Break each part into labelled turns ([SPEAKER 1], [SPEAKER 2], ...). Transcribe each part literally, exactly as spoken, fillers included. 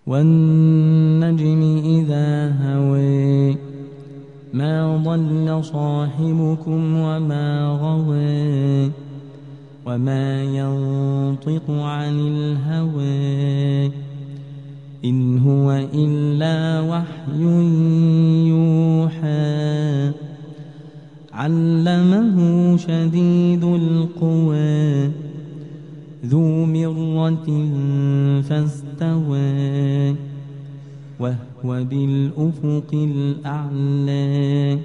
[SPEAKER 1] والنجم إذا هوى ما ضل صاحبكم وما غوى وما ينطق عن الهوى إن هو إلا وحي يوحى علمه شديد القوى ذو مرة فاستوى وهو بالأفق الأعلى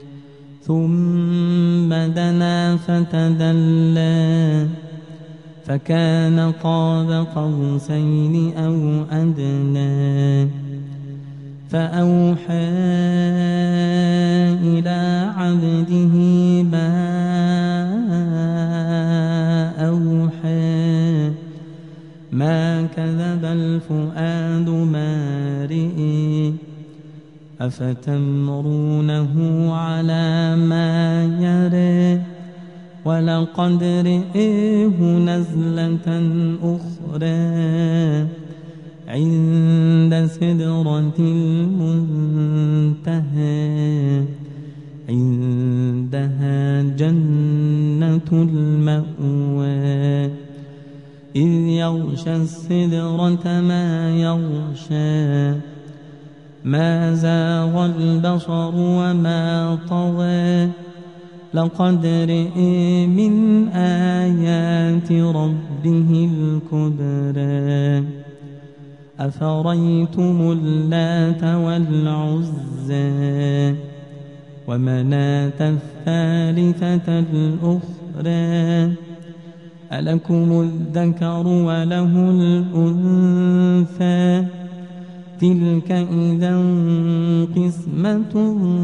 [SPEAKER 1] ثم دنا فتدلى فكان قاب قوسين أو أدنى فأوحى إلى عبده ما أوحى ما كذب الفؤاد ما رئي أفتمرونه على ما يرى ولقد رئيه نزلة أخرى عند سدرة المنتهى عندها جنة المأوى إذ يغشى السدرة ما يغشى ما زاغ البصر وما طغى لقد رئي من آيات ربه الكبرى أفريتم اللات والعزى ومناة الثالثة الأخرى ألكم الذكر وله الأنثى تلك إذا قسمة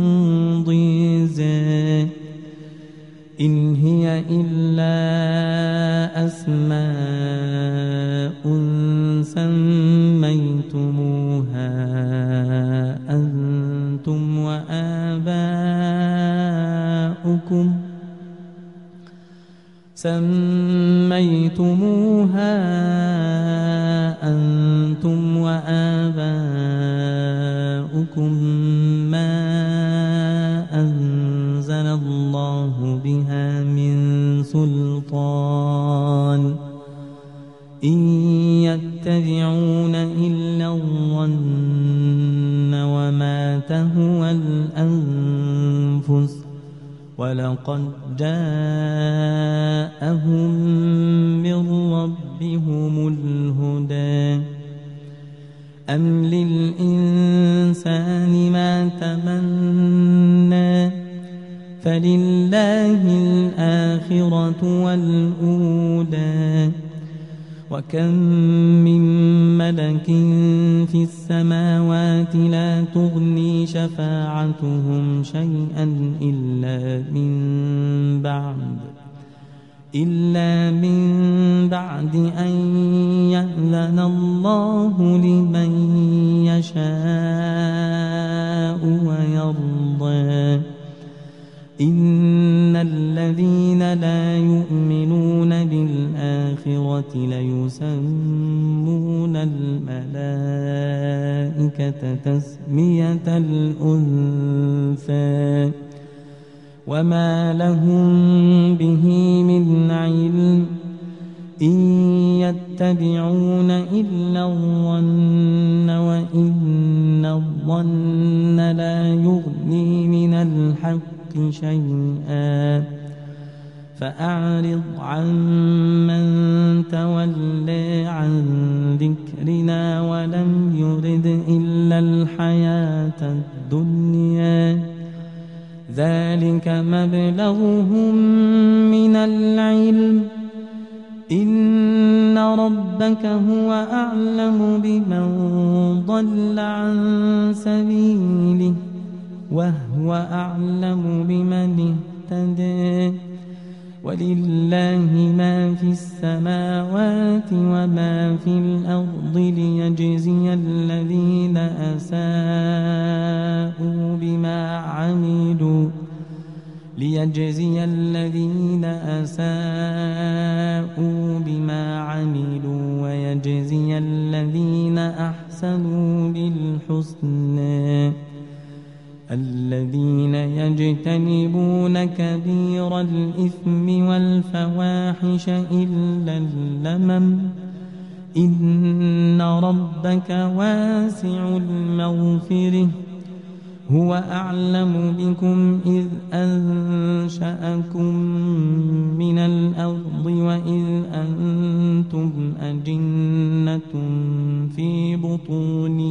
[SPEAKER 1] ضيزى إن هي إلا أسماء سميتموها أنتم وآباؤكم سميتموها أنتم وآباؤكم ما أنزل الله بها من سلطان إن يتبعون إلا الظن وما تهوى الأنفس ولقد جاءهم من ربهم الهدى أم للإنسان ما تمنى فلله الآخرة والأولى وكم من ملك في السماوات لا تغني شفاعتهم شيئا إلا من بعد إلا من بعد أن يأذن الله لمن يشاء ويرضى إن الذين لا يؤمنون بالآخرة ليسمون الملائكة تسمية الأنثى وما لهم به من علم إن يتبعون إلا الظن وإن الظن لا يغني من الحق شيئا فأعرض عن من تولى عن ذكرنا ولم يرد إلا الحياة الدنيا ذلك مبلغهم من العلم إن ربك هو أعلم بمن ضل عن سبيله وهو أعلم بمن اهتدى ولله ما في السماوات وما في الأرض ليجزي الذين أساءوا بما عملوا ليجزي الذين أساءوا بما عملوا ويجزي للذين أحسنوا بالحسنى الذين يجتنبون كبير الإثم والفواحش إلا اللمم إن ربك واسع المغفرة هو أعلم بكم إذ أنشأكم من الأرض وإذ أنتم أجنة في بطون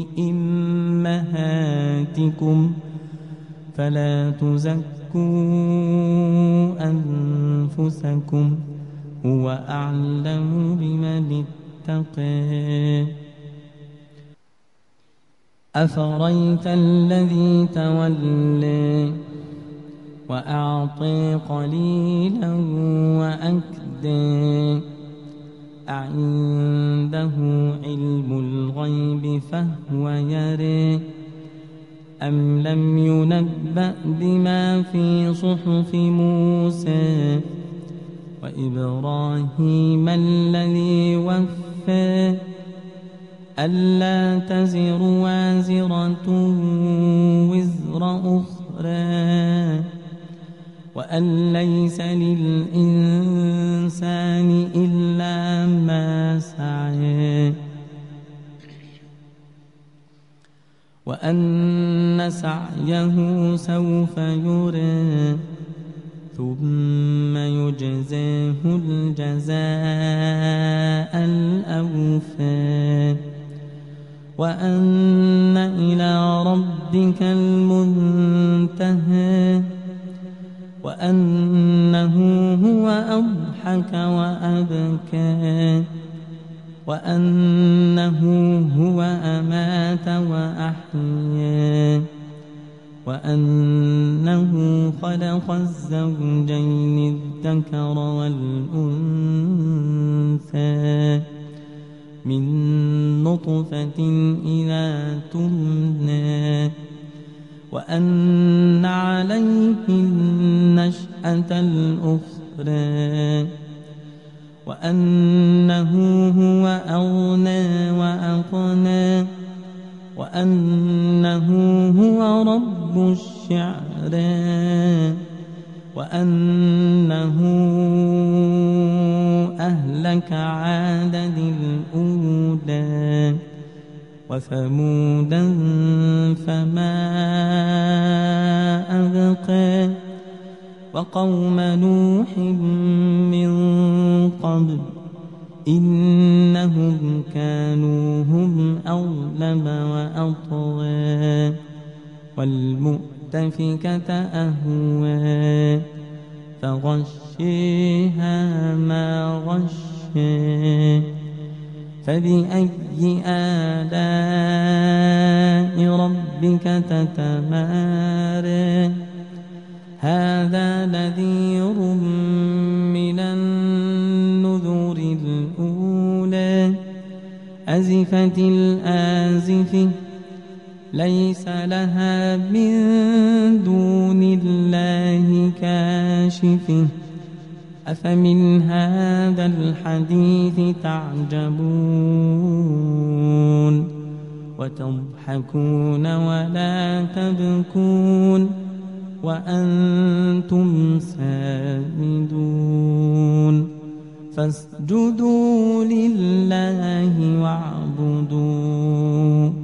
[SPEAKER 1] أمهاتكم فلا تزكوا أنفسكم هو أعلم بمن اتقى أفرأيت الذي تولى وأعطي قليلا وأكدى أعنده علم الغيب فهو يرى أم لم ينبأ بما في صحف موسى وإبراهيم الذي وفى ألا تزر وازرة وزر أخرى وأن ليس للإنسان إلا ما سعى وأن سعيه سوف يرى ثم يجزاه الجزاء الأوفى وأن إلى ربك المنتهى وأنه هو أضحك وأبكى وأنه هو أمات وأحيا وأنه خلق الزوجين الذكر والأنثى من نطفة إذا تمنى وأن عليه النشأة الأخرى وأنه هو أغنى وأقنى وأنه هو رب الشعرى وأنه أهلك عادا الأولى وثمودا فما أبقى وقوم نوح من قبل إنهم كانوا هم أظلم وأطغى والمؤتفكة أهوى فغشيها ما غشى فبأي آلاء ربك تتمارى هذا نذير من النذر الأولى أزفت الآزفة ليس لها من دون الله كاشفة أفمن هذا الحديث تعجبون وتضحكون ولا تبكون وأنتم سامدون فاسجدوا لله واعبدوا